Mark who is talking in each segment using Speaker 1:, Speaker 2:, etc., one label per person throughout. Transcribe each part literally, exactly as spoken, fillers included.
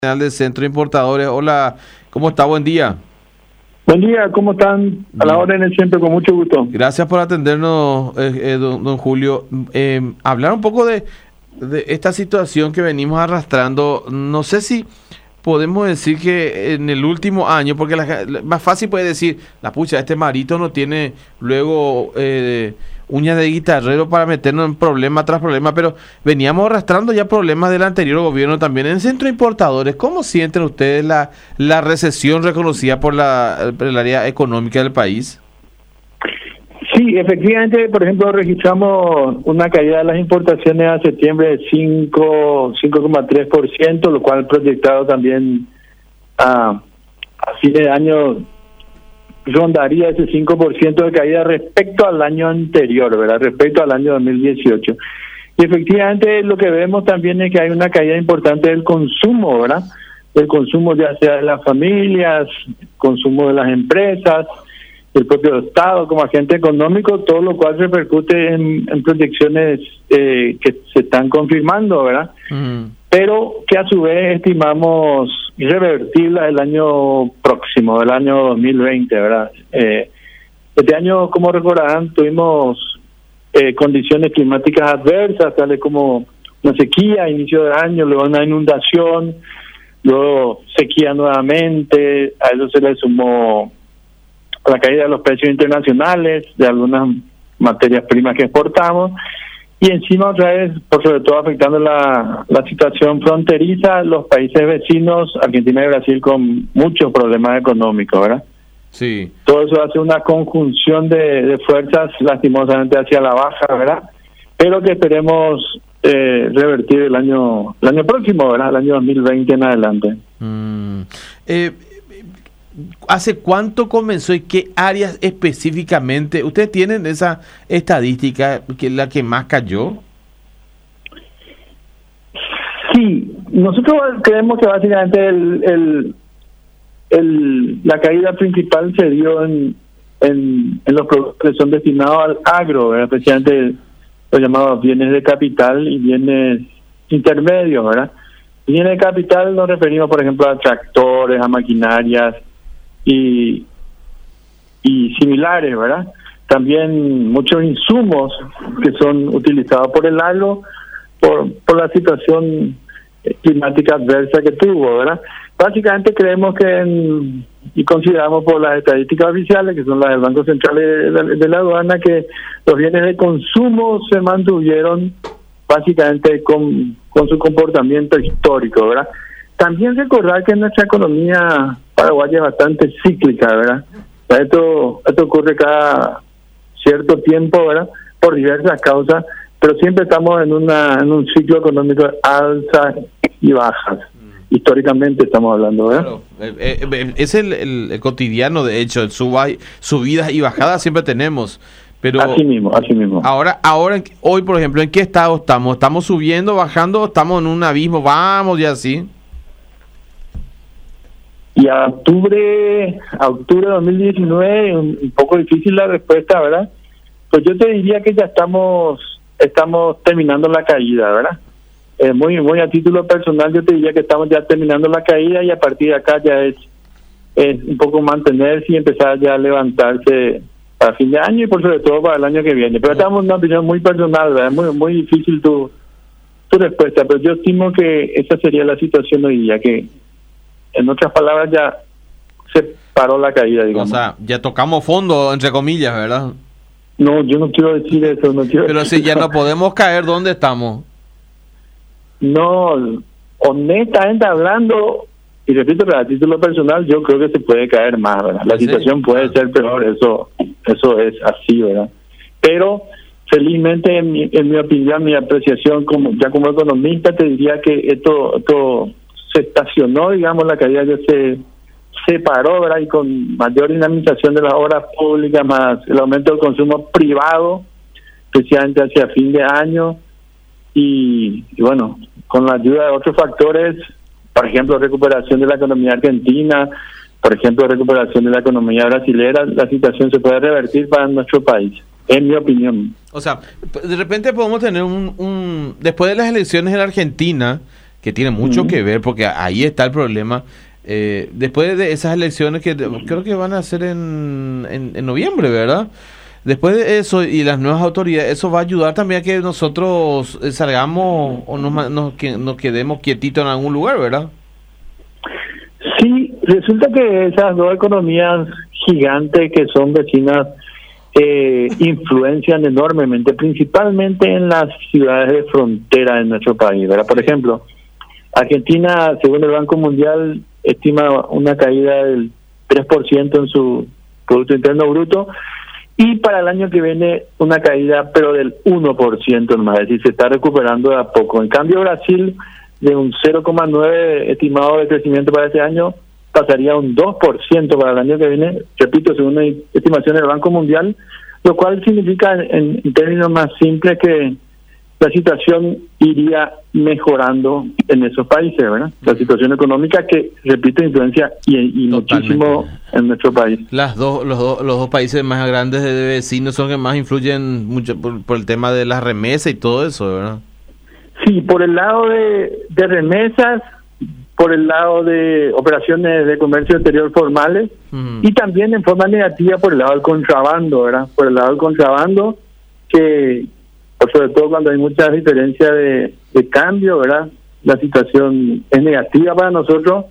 Speaker 1: del Centro de Importadores. Hola, ¿cómo está? Buen día.
Speaker 2: Buen día, ¿cómo están? A la hora en el centro, con mucho gusto.
Speaker 1: Gracias por atendernos, eh, eh, don, don Julio. Eh, hablar un poco de, de esta situación que venimos arrastrando. No sé si podemos decir que en el último año, porque la, la, más fácil puede decir, la pucha, este marito no tiene luego eh, uñas de guitarrero para meternos en problema tras problema, pero veníamos arrastrando ya problemas del anterior gobierno también. En el Centro de Importadores, ¿cómo sienten ustedes la, la recesión reconocida por la, por el área económica del país?
Speaker 2: Sí, efectivamente, por ejemplo, registramos una caída de las importaciones a septiembre de cinco coma tres por ciento, lo cual proyectado también a, a fin de año rondaría ese cinco por ciento de caída respecto al año anterior, ¿verdad? Respecto al año dos mil dieciocho. Y efectivamente lo que vemos también es que hay una caída importante del consumo, ¿verdad? El consumo ya sea de las familias, consumo de las empresas, el propio Estado como agente económico, todo lo cual repercute en, en proyecciones eh, que se están confirmando, ¿verdad? Mm. Pero que a su vez estimamos revertirla el año próximo, el año dos mil veinte, ¿verdad? Eh, este año, como recordarán, tuvimos eh, condiciones climáticas adversas, tales como una sequía a inicio de año, luego una inundación, luego sequía nuevamente, a eso se le sumó la caída de los precios internacionales de algunas materias primas que exportamos, y encima otra vez, por sobre todo afectando la, la situación fronteriza, los países vecinos, Argentina y Brasil, con muchos problemas económicos, ¿verdad?
Speaker 1: Sí.
Speaker 2: Todo eso hace una conjunción de, de fuerzas lastimosamente hacia la baja, ¿verdad? Pero que esperemos eh, revertir el año el año próximo, ¿verdad? El año dos mil veinte en adelante.
Speaker 1: Mm. Eh, ¿Hace cuánto comenzó y qué áreas específicamente? ¿Ustedes tienen esa estadística, que es la que más cayó?
Speaker 2: Sí, nosotros creemos que básicamente el, el, el, la caída principal se dio en, en, en los productos que son destinados al agro, ¿verdad? Especialmente los llamados bienes de capital y bienes intermedios, ¿verdad? Bienes de capital nos referimos, por ejemplo, a tractores, a maquinarias y y similares, ¿verdad? También muchos insumos que son utilizados por el agro por por la situación climática adversa que tuvo, ¿verdad? Básicamente creemos que en, y consideramos por las estadísticas oficiales, que son las del Banco Central de la, de la Aduana, que los bienes de consumo se mantuvieron básicamente con, con su comportamiento histórico, ¿verdad? También recordar que nuestra economía paraguaya es bastante cíclica, ¿verdad? O sea, esto, esto ocurre cada cierto tiempo, ¿verdad? Por diversas causas, pero siempre estamos en una en un ciclo económico de alzas y bajas. Mm. Históricamente estamos hablando, ¿verdad?
Speaker 1: Claro, eh, eh, es el, el, el cotidiano, de hecho, el suba, subidas y bajadas siempre tenemos. Pero
Speaker 2: así mismo, así mismo.
Speaker 1: Ahora, ahora, hoy, por ejemplo, ¿en qué estado estamos? ¿Estamos subiendo, bajando? ¿Estamos en un abismo? Vamos y así.
Speaker 2: Y a octubre, a octubre de dos mil diecinueve, un, un poco difícil la respuesta, ¿verdad? Pues yo te diría que ya estamos estamos terminando la caída, ¿verdad? Eh, muy muy a título personal yo te diría que estamos ya terminando la caída, y a partir de acá ya es, es un poco mantenerse y empezar ya a levantarse para fin de año y por sobre todo para el año que viene. Pero estamos en una opinión muy personal, ¿verdad? Muy muy difícil tu, tu respuesta, pero yo estimo que esa sería la situación hoy día, que en otras palabras ya se paró la caída, digamos.
Speaker 1: O sea, ya tocamos fondo, entre comillas, ¿verdad?
Speaker 2: No, yo no quiero decir eso. no quiero
Speaker 1: Pero
Speaker 2: decir
Speaker 1: si ya no podemos caer, ¿dónde estamos?
Speaker 2: No, honestamente hablando, y repito, a título personal, yo creo que se puede caer más, ¿verdad? La
Speaker 1: ¿Sí?
Speaker 2: situación puede ser peor, eso eso es así, ¿verdad? Pero felizmente, en mi, en mi opinión, mi apreciación como ya como economista, te diría que esto esto se estacionó, digamos, la caída ya se separó, ¿verdad? Y con mayor dinamización de las obras públicas, más el aumento del consumo privado, especialmente hacia fin de año, y, y bueno, con la ayuda de otros factores, por ejemplo, recuperación de la economía argentina, por ejemplo, recuperación de la economía brasilera, la situación se puede revertir para nuestro país, en mi opinión.
Speaker 1: O sea, de repente podemos tener un, un después de las elecciones en Argentina, que tiene mucho
Speaker 2: Uh-huh.
Speaker 1: que ver, porque ahí está el problema. Eh, después de esas elecciones que creo que van a ser en, en, en noviembre, ¿verdad? Después de eso y las nuevas autoridades, eso va a ayudar también a que nosotros eh, salgamos o nos, ma- nos, que, nos quedemos quietitos en algún lugar, ¿verdad?
Speaker 2: Sí, resulta que esas dos economías gigantes que son vecinas eh, influencian enormemente, principalmente en las ciudades de frontera de nuestro país, ¿verdad? Por ejemplo, Argentina, según el Banco Mundial, estima una caída del tres por ciento en su Producto Interno Bruto y para el año que viene una caída pero del uno por ciento nomás, es decir, se está recuperando de a poco. En cambio, Brasil, de un cero coma nueve estimado de crecimiento para este año, pasaría a un dos por ciento para el año que viene, repito, según la estimación del Banco Mundial, lo cual significa en, en términos más simples que la situación iría mejorando en esos países, ¿verdad? La situación económica que, repito, influencia y, y muchísimo en nuestro país.
Speaker 1: Las dos, los, dos, los dos países más grandes de vecinos son los que más influyen mucho por, por el tema de las remesas y todo eso, ¿verdad?
Speaker 2: Sí, por el lado de, de remesas, por el lado de operaciones de comercio exterior formales uh-huh. y también en forma negativa por el lado del contrabando, ¿verdad? Por el lado del contrabando que, sobre todo cuando hay mucha diferencia de, de cambio, ¿verdad? La situación es negativa para nosotros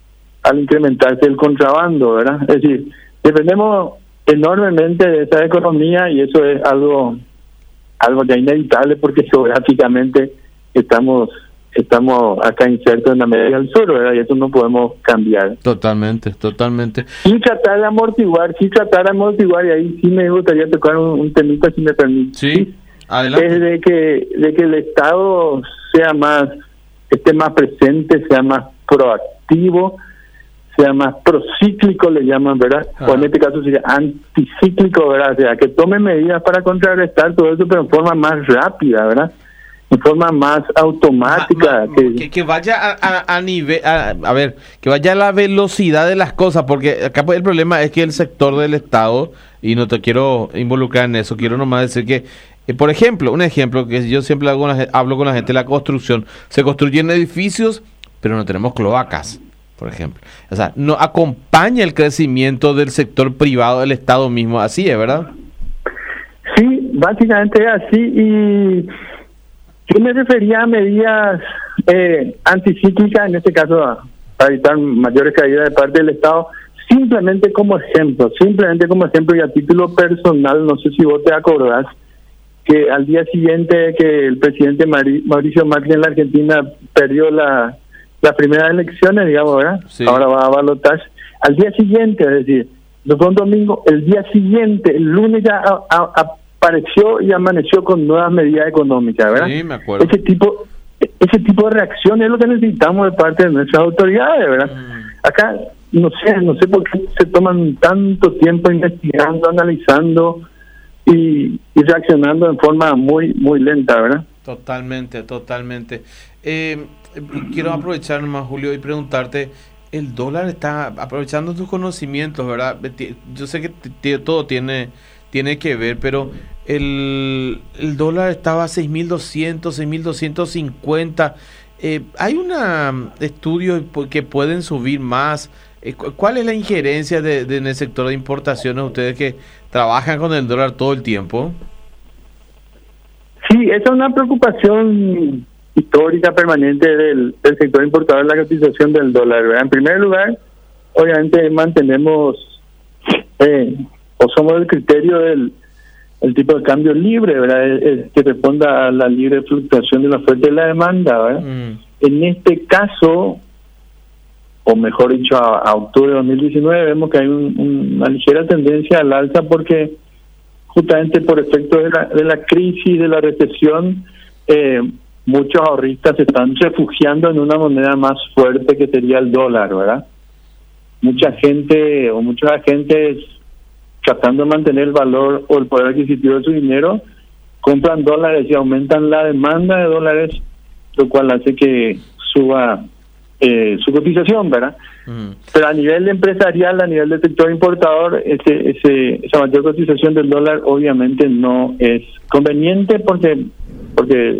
Speaker 2: al incrementarse el contrabando, ¿verdad? Es decir, dependemos enormemente de esa economía y eso es algo algo ya inevitable porque geográficamente estamos estamos acá insertos en la media del sur, ¿verdad? Y eso no podemos cambiar.
Speaker 1: Totalmente, totalmente.
Speaker 2: Y tratar de amortiguar, sí tratar de amortiguar, y ahí sí me gustaría tocar un, un temita, si me permite.
Speaker 1: Sí, adelante.
Speaker 2: Es de que, de que el Estado sea más, esté más presente, sea más proactivo, sea más procíclico, le llaman, ¿verdad? Ah. O en este caso sería anticíclico, ¿verdad? O sea, que tome medidas para contrarrestar todo eso, pero en forma más rápida, ¿verdad? En forma más automática.
Speaker 1: Ma, ma, que, que, que vaya a, a, a nivel, a, a ver, que vaya a la velocidad de las cosas, porque acá el problema es que el sector del Estado, y no te quiero involucrar en eso, quiero nomás decir que, eh, por ejemplo, un ejemplo que yo siempre hago, hablo con la gente, la construcción, se construyen edificios, pero no tenemos cloacas, por ejemplo. O sea, no acompaña el crecimiento del sector privado del Estado mismo, así es, ¿verdad?
Speaker 2: Sí, básicamente es así, y yo me refería a medidas eh, anticíclicas, en este caso a, para evitar mayores caídas de parte del Estado, simplemente como ejemplo, simplemente como ejemplo y a título personal, no sé si vos te acordás, que al día siguiente que el presidente Mari, Mauricio Macri en la Argentina perdió la, las primeras elecciones, digamos, ¿verdad? Sí. Ahora va a balotaje. Al día siguiente, es decir, no fue un domingo, el día siguiente, el lunes ya a, a, a apareció y amaneció con nuevas medidas económicas, ¿verdad?
Speaker 1: Sí, me acuerdo.
Speaker 2: Ese tipo, ese tipo de reacción es lo que necesitamos de parte de nuestras autoridades, ¿verdad? Mm. Acá, no sé, no sé por qué se toman tanto tiempo investigando, analizando y, y reaccionando en forma muy, muy lenta, ¿verdad?
Speaker 1: Totalmente, totalmente. Eh, quiero aprovechar nomás, Julio, y preguntarte, el dólar está, aprovechando tus conocimientos, ¿verdad? Yo sé que t- t- todo tiene... tiene que ver, pero el, el dólar estaba a seis mil doscientos, seis mil doscientos cincuenta. Eh, ¿Hay un estudio que pueden subir más? Eh, ¿Cuál es la injerencia de, de en el sector de importaciones, ustedes que trabajan con el dólar todo el tiempo?
Speaker 2: Sí, esa es una preocupación histórica permanente del, del sector importador, la cotización del dólar, ¿verdad? En primer lugar, obviamente mantenemos... Eh, o somos del criterio del el tipo de cambio libre, ¿verdad? Es, es que responda a la libre fluctuación de la oferta y la demanda, ¿verdad? Mm. En este caso, o mejor dicho, a, a octubre de dos mil diecinueve, vemos que hay un, un, una ligera tendencia al alza porque justamente por efecto de la, de la crisis, de la recesión, eh, muchos ahorristas se están refugiando en una moneda más fuerte que sería el dólar, ¿verdad? Mucha gente o muchos agentes tratando de mantener el valor o el poder adquisitivo de su dinero, compran dólares y aumentan la demanda de dólares, lo cual hace que suba eh, su cotización, ¿verdad? Mm. Pero a nivel empresarial, a nivel del sector importador, ese, ese, esa mayor cotización del dólar obviamente no es conveniente porque porque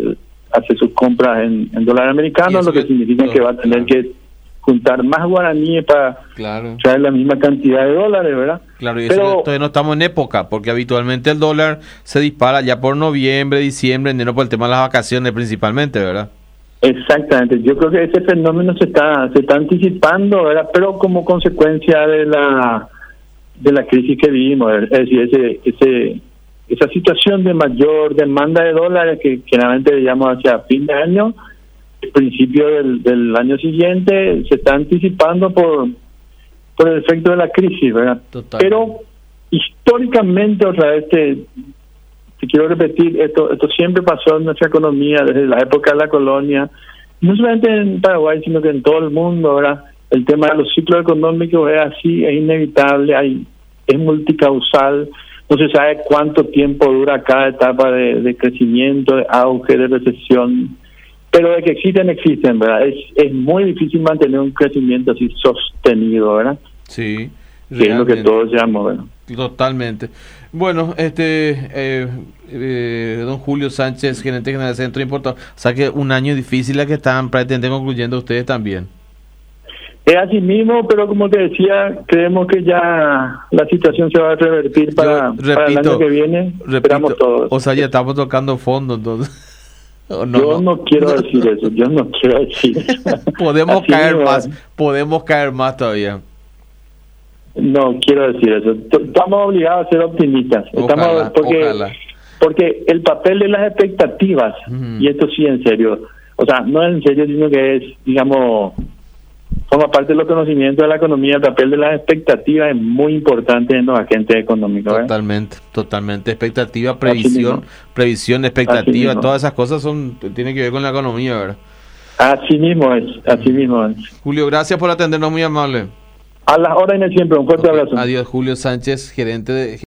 Speaker 2: hace sus compras en, en dólar americano, lo que, que significa todo, que va a tener claro. que juntar más guaraníes para
Speaker 1: claro.
Speaker 2: traer la misma cantidad de dólares, ¿verdad?
Speaker 1: Claro, y
Speaker 2: Pero,
Speaker 1: eso todavía no estamos en época, porque habitualmente el dólar se dispara ya por noviembre, diciembre, enero, por el tema de las vacaciones principalmente, ¿verdad?
Speaker 2: Exactamente, yo creo que ese fenómeno se está se está anticipando, ¿verdad? Pero como consecuencia de la de la crisis que vivimos, es decir, ese ese esa situación de mayor demanda de dólares que generalmente veíamos hacia fin de año, el principio del, del año siguiente, se está anticipando por por el efecto de la crisis, ¿verdad? Total. Pero históricamente, otra vez te, te quiero repetir, esto esto siempre pasó en nuestra economía desde la época de la colonia, no solamente en Paraguay, sino que en todo el mundo, ¿verdad? El tema de los ciclos económicos es así, es inevitable, hay es multicausal, no se sabe cuánto tiempo dura cada etapa de, de crecimiento, de auge, de recesión, pero de que existen, existen, ¿verdad? Es, es muy difícil mantener un crecimiento así sostenido, ¿verdad?
Speaker 1: Sí,
Speaker 2: que es lo que todos llamamos, ¿verdad?
Speaker 1: Totalmente. Bueno, este eh, eh, don Julio Sánchez, gerente general del Centro de Importación, o sea que un año difícil la que están prácticamente concluyendo ustedes también.
Speaker 2: Es así mismo, pero como te decía, creemos que ya la situación se va a revertir para, repito, para el año que viene.
Speaker 1: Repito,
Speaker 2: esperamos todos.
Speaker 1: O sea, ya estamos tocando fondo, entonces.
Speaker 2: No, yo no, no quiero no. decir eso, yo no quiero decir eso.
Speaker 1: Podemos así caer mismo, más, podemos caer más todavía.
Speaker 2: No quiero decir eso. Estamos obligados a ser optimistas. Estamos
Speaker 1: ojalá,
Speaker 2: porque
Speaker 1: ojalá.
Speaker 2: porque el papel de las expectativas, uh-huh. y esto sí en serio, o sea, no en serio, sino que es, digamos, forma parte de los conocimientos de la economía. El papel de las expectativas es muy importante en los agentes económicos.
Speaker 1: Totalmente, ¿eh? totalmente. Expectativa, previsión, previsión, expectativa, todas esas cosas son tienen que ver con la economía, ¿verdad?
Speaker 2: Así mismo es, así mismo es.
Speaker 1: Julio, gracias por atendernos, muy amable.
Speaker 2: A las órdenes siempre, un fuerte okay. abrazo.
Speaker 1: Adiós, Julio Sánchez, gerente de